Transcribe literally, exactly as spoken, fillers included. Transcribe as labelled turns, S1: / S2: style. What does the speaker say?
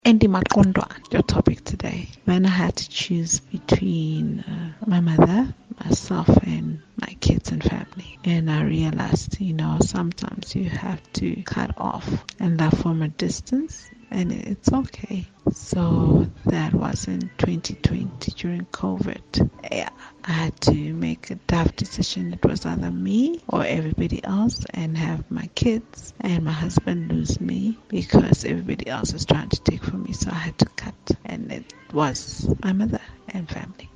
S1: Andy Maqondwana, your topic today. When I had to choose between uh, my mother, myself, and my kids and family, and I realized, you know, sometimes you have to cut off and love from a distance, and it's okay. So that was in twenty twenty during COVID. Yeah, I had to make a tough decision. It was either me or everybody else, and have my kids and my husband lose me because everybody else is trying to take from me. So I had to cut, and it was my mother and family.